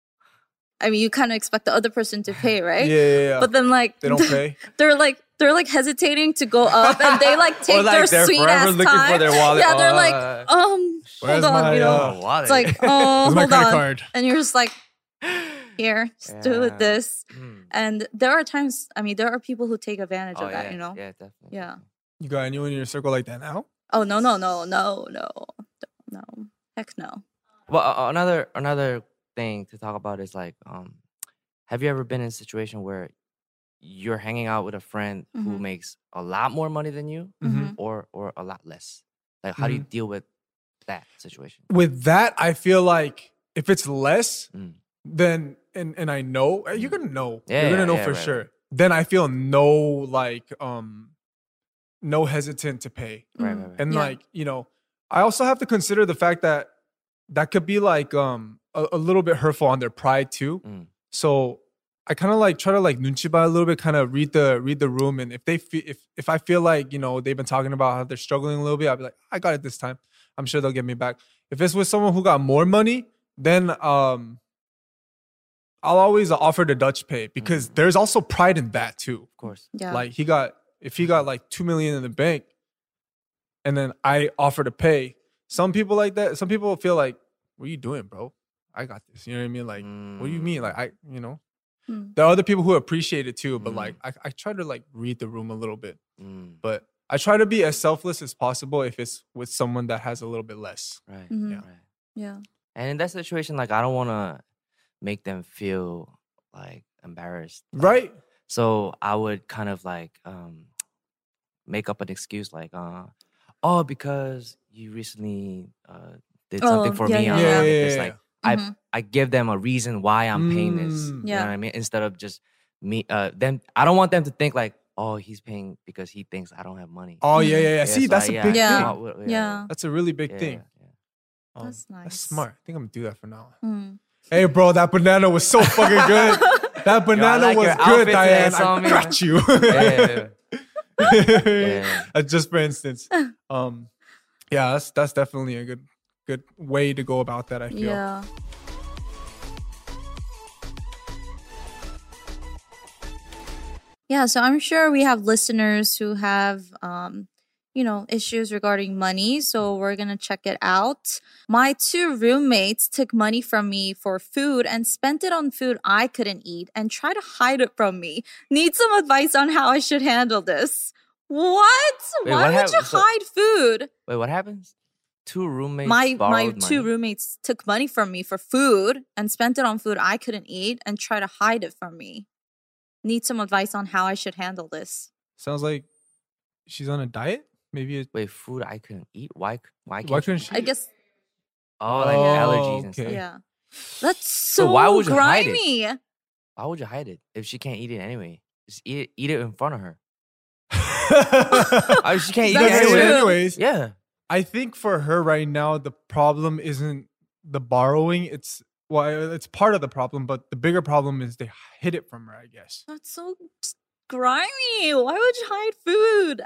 I mean, you kind of expect the other person to pay, right? Yeah, yeah, yeah. But then like they don't pay. they're like they're like hesitating to go up, and they like take Or like their they're sweet forever ass looking time. for their wallet. Yeah, they're like, Uh, um, Where's hold on, my, you know. uh, wallet? It's like, oh, Where's my hold credit on, card? and you're just like, here, just do Yeah. with this. Hmm. And there are times, I mean, there are people who take advantage Oh, of that, yeah, you know. Yeah, definitely. Yeah. You got anyone in your circle like that now? Oh no, no, no, no, no, no, heck no. Well, uh, another another thing to talk about is like, um, have you ever been in a situation where you're hanging out with a friend who Mhm. makes a lot more money than you, Mhm. or or a lot less? Like, how do you Mhm. deal with that situation? With that, I feel like if it's less, Mm. then and and I know uh, you're gonna know. Yeah, you're gonna yeah, know yeah, for right, sure. right. Then I feel no like um no hesitant to pay. Right, Mm. right, right. And Yeah. like, you know, I also have to consider the fact that that could be like um a, a little bit hurtful on their pride too. Mm. So I kind of like try to like nunchiba a little bit, kind of read the read the room, and if they feel if if I feel like you know they've been talking about how they're struggling a little bit, I'll be like, I got it this time. I'm sure they'll get me back. If it's with someone who got more money, then um, I'll always offer the Dutch pay because Mm. there's also pride in that too. Of course. Yeah. Like he got if he got like two million in the bank, and then I offer to pay. Some people like that. Some people feel like, what are you doing, bro? I got this. You know what I mean? Like, what do you mean? Like, I, you know, Hmm. there are other people who appreciate it too, but Mm. like, I, I try to like read the room a little bit, Mm, but I try to be as selfless as possible if it's with someone that has a little bit less. right. Mhm. Yeah. Right. Yeah. And in that situation, like, I don't want to make them feel like embarrassed. Like, Right? So I would kind of like um, make up an excuse, like, uh, oh, because you recently uh, did something Oh, for yeah, me. yeah, on yeah. this. Yeah, Like, Mhm. I I give them a reason why I'm paying this. Mm. You Yeah. know what I mean? Instead of just me, uh, them. I don't want them to think like, oh, he's paying because he thinks I don't have money. Oh yeah, yeah, yeah. Yeah, See, so that's I- a yeah, big Yeah. thing. come out with- Yeah. That's a really big yeah, thing. yeah. Um, That's That's nice. smart. I think I'm gonna do that for now. Mm. Hey, bro, that banana was so fucking good. That banana like was your good, outfit today, Diane. saw I me, got you. Yeah, yeah, yeah. Uh, Just for instance, um, yeah, that's that's definitely a good good way to go about that. I feel. Yeah. Yeah, so I'm sure we have listeners who have, um, you know, issues regarding money. So we're going to check it out. My two roommates took money from me for food and spent it on food I couldn't eat and tried to hide it from me. Need some advice on how I should handle this. What? Wait, Why what would hap- you so- hide food? Wait, what happens? Two roommates My my borrowed two money? roommates took money from me for food and spent it on food I couldn't eat and tried to hide it from me. Need some advice on how I should handle this. Sounds like she's on a diet. Maybe it, Wait, food I couldn't eat? Why? c- Why can't why you couldn't eat she? I guess Oh, like Oh, allergies and okay. stuff. yeah. That's so, So why would you hide it? grimy. Why would you hide it if she can't eat it anyway? Just eat it, eat it in front of her. Oh, she can't eat it That's Anyways, true. anyway. anyways, Yeah. I think for her right now, the problem isn't the borrowing. It's well, it's part of the problem, but the bigger problem is they hid it from her, I guess. That's so grimy. Why would you hide food?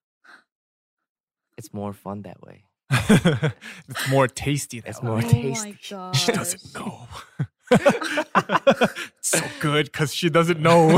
It's more fun that way. It's more tasty. That It's way. more Oh tasty. my gosh. She doesn't know. It's so good because she doesn't know.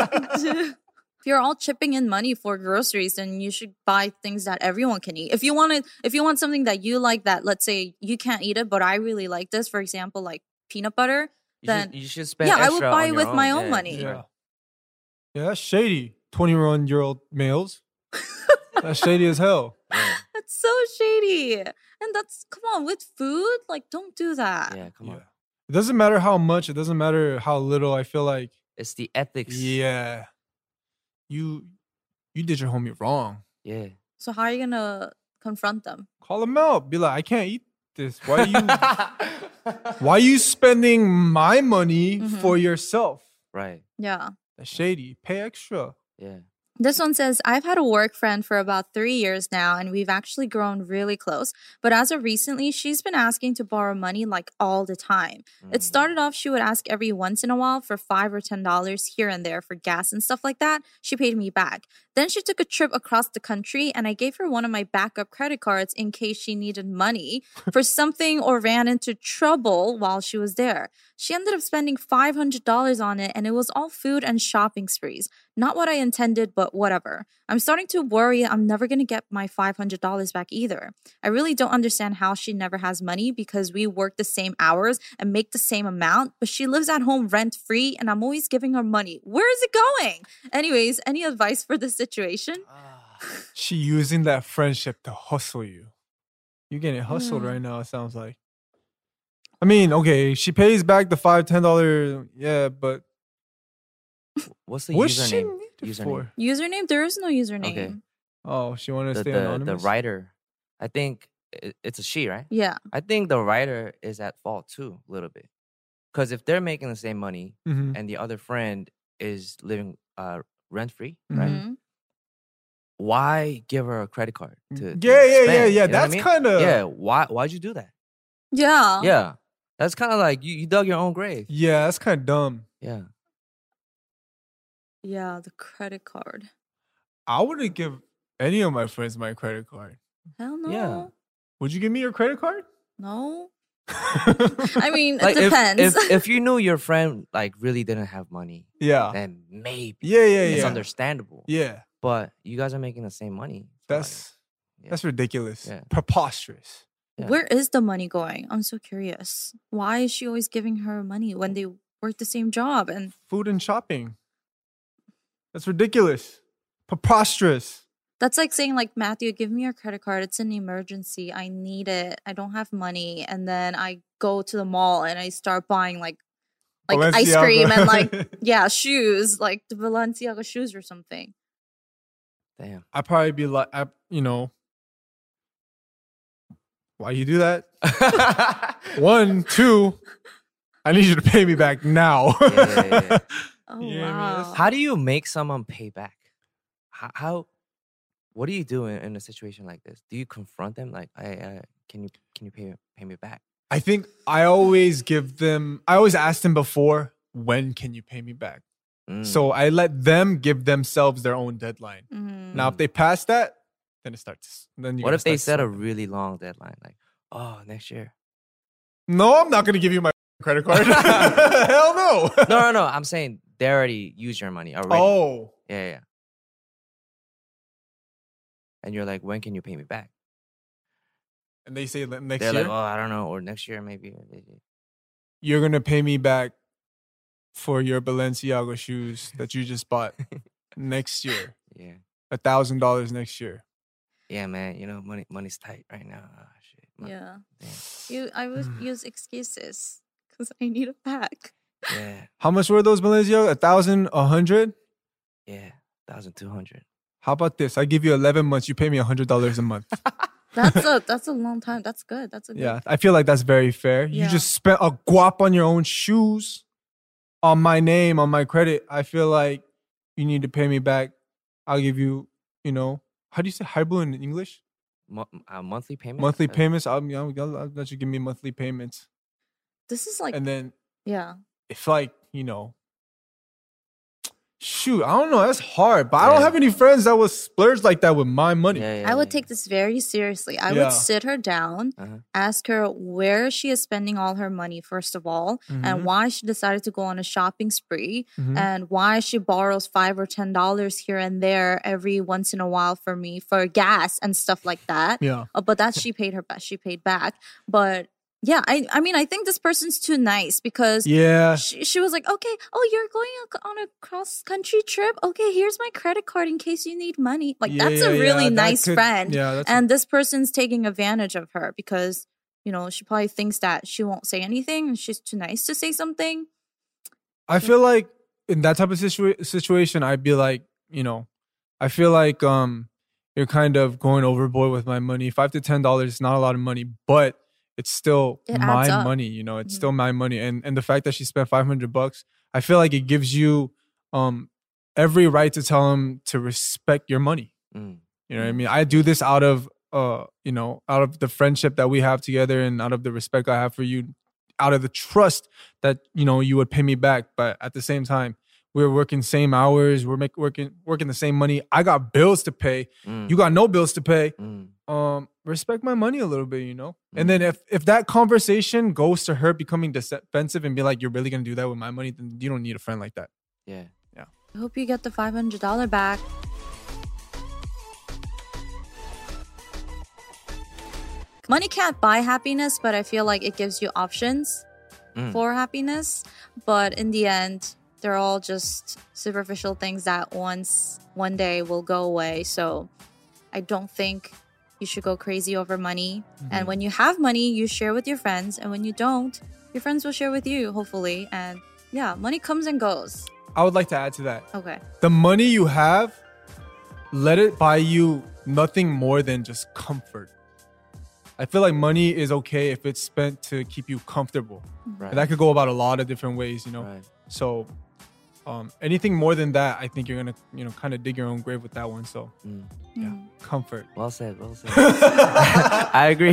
If you're all chipping in money for groceries, then you should buy things that everyone can eat. If you want to, if you want something that you like, that let's say you can't eat it, but I really like this, for example, like peanut butter, You then should, you should spend yeah, I would extra buy on it your with my own Yeah, money. Yeah. Yeah, that's shady. twenty-one year old males. That's shady as hell. Yeah, that's so shady. And that's come on with food, like don't do that. yeah, come on. Yeah. It doesn't matter how much, it doesn't matter how little. I feel like, It's the ethics. yeah, you you did your homie wrong. Yeah. So how are you gonna confront them? Call him out. Be like, I can't eat this. Why are you why are you spending my money Mhm. for yourself? Right. Yeah. That's shady. Pay extra. Yeah. This one says, I've had a work friend for about three years now, and we've actually grown really close. But as of recently, she's been asking to borrow money like all the time. It Mm. started off, she would ask every once in a while for five or ten dollars here and there for gas and stuff like that. She paid me back. Then she took a trip across the country, and I gave her one of my backup credit cards in case she needed money for something or ran into trouble while she was there. She ended up spending five hundred dollars on it, and it was all food and shopping sprees. Not what I intended, but whatever. I'm starting to worry I'm never going to get my five hundred dollars back either. I really don't understand how she never has money because we work the same hours and make the same amount, but she lives at home rent free and I'm always giving her money. Where is it going? Anyways, any advice for this situation? She using that friendship to hustle you. You're getting hustled Mm. right now, it sounds like. I mean, okay, she pays back the five, ten dollar, yeah, but What's the what's she username? need it Username. for? Username? There is no username. Okay. Oh, she wanted to The, stay the, the anonymous. writer. I think it, it's a she, right? Yeah. I think the writer is at fault too, a little bit. Because if they're making the same money Mhm. and the other friend is living uh, rent free, right? Mhm. Why give her a credit card? To, to Yeah, yeah, yeah, spend? yeah. You know what I That's mean? kinda- Yeah. Why? Why'd you do that? Yeah. Yeah, that's kind of like you, you dug your own grave. Yeah, that's kind of dumb. Yeah. Yeah, the credit card. I wouldn't give any of my friends my credit card. Hell no. Yeah. Would you give me your credit card? No. I mean, it Like if, depends. if if you knew your friend like really didn't have money, yeah. then maybe Yeah, yeah, it's yeah. understandable. Yeah. But you guys are making the same money. so, like, That's yeah. that's ridiculous. Yeah. Preposterous. Yeah. Where is the money going? I'm so curious. Why is she always giving her money when they work the same job? And Food and shopping. That's ridiculous. Preposterous. that's like saying, like, Matthew, give me your credit card. It's an emergency. I need it. I don't have money. And then I go to the mall and I start buying like like ice Balenciaga. cream and like yeah, shoes, like the Balenciaga shoes or something. Damn. I'd probably be like, I, you know, why you do that? One, two, I need you to pay me back now. Yeah, yeah, yeah. Oh Yeah, I mean, wow. that's- How do you make someone pay back? How, how what do you do in, in a situation like this? Do you confront them like, I, I can you can you pay pay me back? I think I always give them, I always ask them before, when can you pay me back? Mm. So I let them give themselves their own deadline. Mhm. Now, if they pass that, then it starts. Then you what gotta if they start set a slipping. really long deadline, like, oh, next year? No, I'm not going to give you my credit card. Hell no. No, no, no. I'm saying they already use your money already. Oh. Yeah, yeah. and you're like, when can you pay me back? And they say that next They're year, like, oh, I don't know, or next year maybe. you're gonna pay me back for your Balenciaga shoes that you just bought next year. Yeah. A thousand dollars next year. Yeah, man. You know, money money's tight right now. Oh, shit. Mon- Yeah. Damn. You, I would use excuses because I need it back. Yeah. How much were those Balenciaga? A thousand, a hundred? Yeah. Thousand two hundred. How about this? I give you eleven months. You pay me a hundred dollars a month. That's a that's a long time. That's good. That's a good. Yeah, I feel like that's very fair. You Yeah. just spent a guap on your own shoes, on my name, on my credit. I feel like you need to pay me back. I'll give you, you know, how do you say haibu in English? Mo- uh, monthly payment. Monthly Uh, payments. I'll, I'll, I'll, I'll let you give me monthly payments. This is like And then yeah. if like, you know, shoot, I don't know. That's hard. But I don't Yeah. have any friends that would splurge like that with my money. Yeah, yeah, I would yeah. take this very seriously. I Yeah. would sit her down, Uh-huh. ask her where she is spending all her money, first of all, Mhm. and why she decided to go on a shopping spree, Mhm. and why she borrows five or ten dollars here and there every once in a while for me for gas and stuff like that. Yeah. Uh, but that she paid her back. She paid back. But yeah, I I mean I think this person's too nice because Yeah. she, she was like, okay, oh, you're going a- on a cross country trip. Okay, here's my credit card in case you need money. Like Yeah, that's yeah, a yeah, really that nice could- friend. Yeah. That's And this person's taking advantage of her because, you know, she probably thinks that she won't say anything and she's too nice to say something. I feel like in that type of situa- situation, I'd be like, you know, I feel like um, you're kind of going overboard with my money. Five to ten dollars is not a lot of money, but it's still It my adds up. money. You know, it's Mhm. still my money, and and the fact that she spent five hundred bucks, I feel like it gives you um every right to tell him to respect your money. Mm. You know what I mean? I do this out of uh, you know, out of the friendship that we have together and out of the respect I have for you, out of the trust that, you know, you would pay me back. But at the same time, we're working same hours, we're make, working working the same money. I got bills to pay. Mm. You got no bills to pay. Mm. Um, respect my money a little bit, you know? And then if if that conversation goes to her becoming defensive and be like, you're really gonna do that with my money, then you don't need a friend like that. Yeah. I hope you get the five hundred dollars back. Money can't buy happiness, but I feel like it gives you options Mm. for happiness. But in the end, they're all just superficial things that once, one day will go away. So I don't think you should go crazy over money. And when you have money, you share with your friends. And when you don't, your friends will share with you, hopefully. And yeah, money comes and goes. I would like to add to that. Okay. The money you have, let it buy you nothing more than just comfort. I feel like money is okay if it's spent to keep you comfortable. Right. And that could go about a lot of different ways, you know. Right. So um, anything more than that, I think you're gonna, you know, kind of dig your own grave with that one. So Mm. yeah, comfort. Well said. Well said. I agree.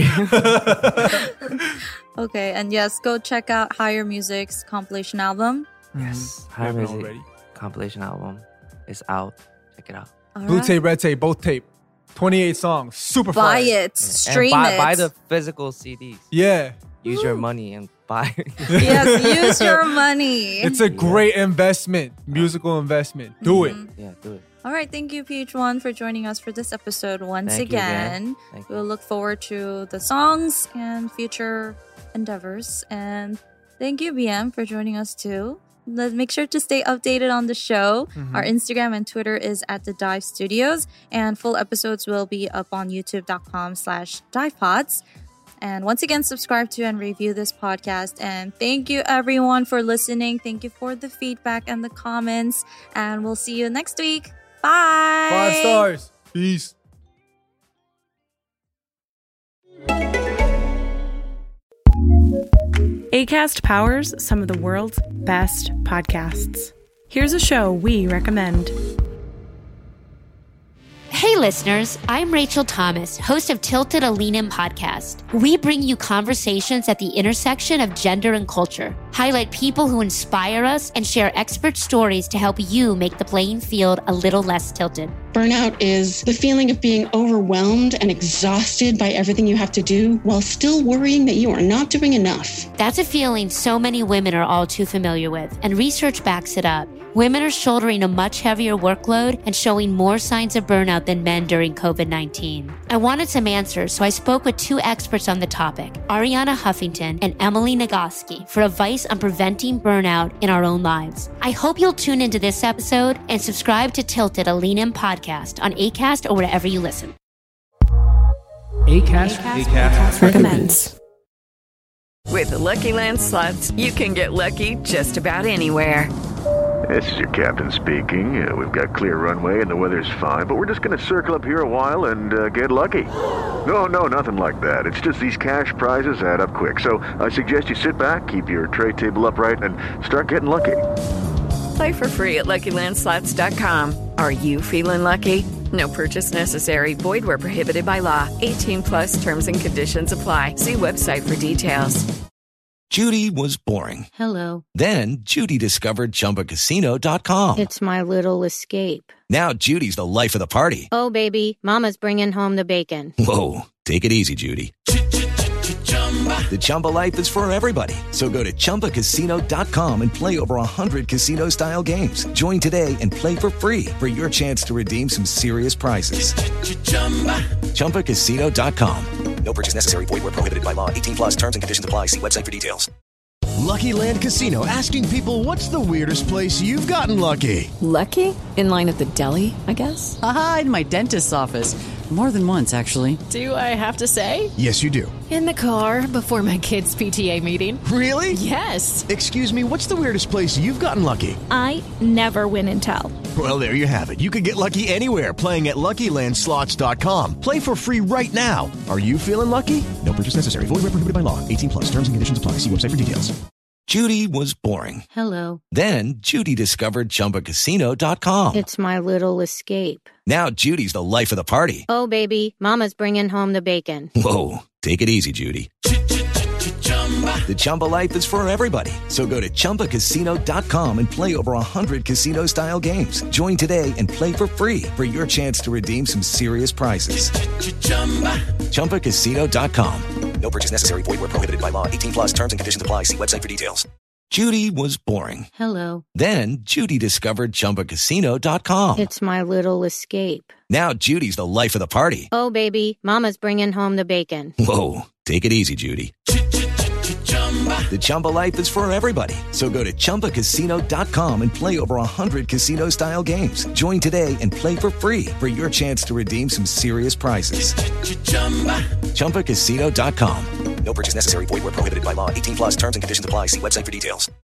Okay, and yes, go check out Higher Music's compilation album. Yes. Mhm. Higher We have it Music already. compilation album is out. Check it out. All Blue right. tape, red tape, both tape. twenty-eight songs, super Buy fire. it, stream and buy, it. buy the physical C Ds. Yeah, Use your money and buy. Yes, use your money. it's a great investment, musical investment. Do it. Yeah, do it. All right, thank you, P H one, for joining us for this episode once Thank you again. again. Thank you. We'll look forward to the songs and future endeavors. And thank you, B M, for joining us too. Let- Make sure to stay updated on the show. Our Instagram and Twitter is at The Dive Studios, and full episodes will be up on youtube.com slash divepods. And once again, subscribe to and review this podcast. And thank you, everyone, for listening. Thank you for the feedback and the comments. And we'll see you next week. Bye. Five stars. Peace. Acast powers some of the world's best podcasts. Here's a show we recommend. Hey listeners, I'm Rachel Thomas, host of Tilted Alenem podcast. We bring you conversations at the intersection of gender and culture. highlight people who inspire us, and share expert stories to help you make the playing field a little less tilted. Burnout is the feeling of being overwhelmed and exhausted by everything you have to do while still worrying that you are not doing enough. That's a feeling so many women are all too familiar with, and research backs it up. Women are shouldering a much heavier workload and showing more signs of burnout than men during covid nineteen. I wanted some answers, so I spoke with two experts on the topic, Ariana Huffington and Emily Nagoski, for advice on preventing burnout in our own lives. I hope you'll tune into this episode and subscribe to Tilted, a Lean In podcast on Acast or wherever you listen. Acast, Acast, Acast recommends. With the Lucky Land Slots, you can get lucky just about anywhere. This is your captain speaking. Uh, we've got clear runway and the weather's fine, but we're just going to circle up here a while and uh, get lucky. No, no, nothing like that. It's just these cash prizes add up quick. So I suggest you sit back, keep your tray table upright, and start getting lucky. Play for free at Lucky Land Slots dot com. Are you feeling lucky? No purchase necessary. Void where prohibited by law. eighteen plus terms and conditions apply. See website for details. Judy was boring. Hello. Then Judy discovered Chumba Casino dot com. It's my little escape. Now Judy's the life of the party. Oh, baby, mama's bringing home the bacon. Whoa, take it easy, Judy. The Chumba life is for everybody. So go to Chumba Casino dot com and play over one hundred casino-style games. Join today and play for free for your chance to redeem some serious prizes. Chumba Casino dot com. No purchase necessary. Void where prohibited by law. eighteen plus terms and conditions apply. See website for details. Lucky Land Casino, asking people, what's the weirdest place you've gotten lucky? Lucky? In line at the deli, I guess? Aha, in my dentist's office. More than once, actually. Do I have to say? Yes, you do. In the car before my kids' P T A meeting. Really? Yes. Excuse me, what's the weirdest place you've gotten lucky? I never win and tell. Well, there you have it. You can get lucky anywhere, playing at Lucky Land Slots dot com. Play for free right now. Are you feeling lucky? No purchase necessary. Void where prohibited by law. eighteen plus. Terms and conditions apply. See website for details. Judy was boring. Hello. Then Judy discovered Chumba Casino dot com. It's my little escape. Now Judy's the life of the party. Oh, baby, mama's bringing home the bacon. Whoa, take it easy, Judy. The Chumba life is for everybody. So go to Chumba Casino dot com and play over one hundred casino-style games. Join today and play for free for your chance to redeem some serious prizes. Chumba Casino dot com. No purchase necessary. Void where prohibited by law. eighteen plus. Terms and conditions apply. See website for details. Judy was boring. Hello. Then Judy discovered Chumba Casino dot com. It's my little escape. Now Judy's the life of the party. Oh, baby, mama's bringing home the bacon. Whoa, take it easy, Judy. The Chumba life is for everybody. So go to Chumba Casino dot com and play over one hundred casino-style games. Join today and play for free for your chance to redeem some serious prizes. Chumba Casino dot com. No purchase necessary. Void where prohibited by law. eighteen plus. Terms and conditions apply. See website for details.